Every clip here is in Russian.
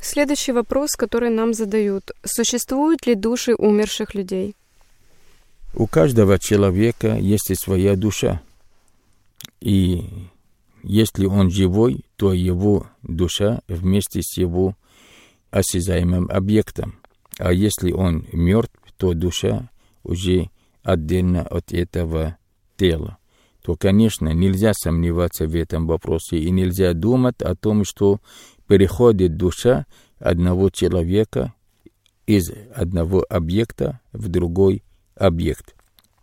Следующий вопрос, который нам задают. Существуют ли души умерших людей? У каждого человека есть своя душа. И если он живой, то его душа вместе с его осязаемым объектом. А если он мертв, то душа уже отдельно от этого тела. То, конечно, нельзя сомневаться в этом вопросе и нельзя думать о том, что переходит душа одного человека из одного объекта в другой объект.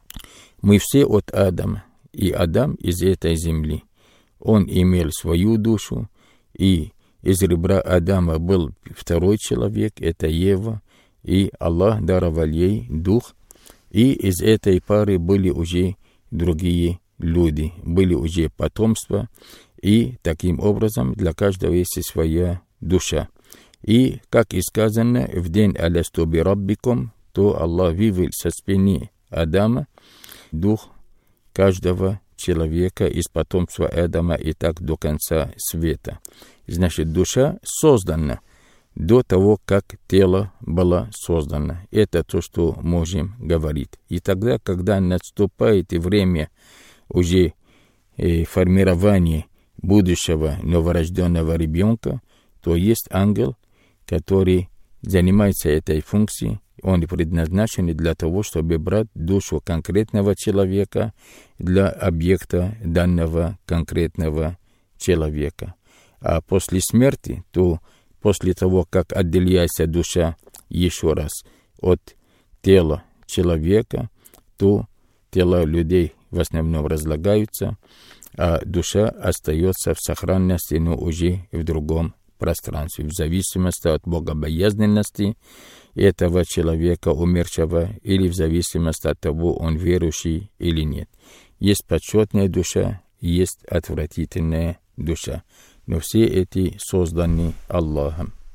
Мы все от Адама, и Адам из этой земли. Он имел свою душу, и из ребра Адама был второй человек, это Ева, и Аллах даровал ей дух, и из этой пары были уже другие люди, были уже потомства, и таким образом для каждого есть своя душа. И, как и сказано, в день «Аласту би раббикум», то Аллах вывел со спины Адама дух каждого человека из потомства Адама и так до конца света. Значит, душа создана до того, как тело было создано. Это то, что можем говорить. И тогда, когда наступает время уже формирования будущего новорожденного ребенка, то есть ангел, который занимается этой функцией. Он предназначен для того, чтобы брать душу конкретного человека для объекта данного конкретного человека. А после смерти, то после того, как отделяется душа еще раз от тела человека, то тела людей в основном разлагаются, а душа остается в сохранности, но уже в другом пространстве, в зависимости от богобоязненности этого человека умершего или в зависимости от того, он верующий или нет. Есть почетная душа, есть отвратительная душа, но все эти созданы Аллахом.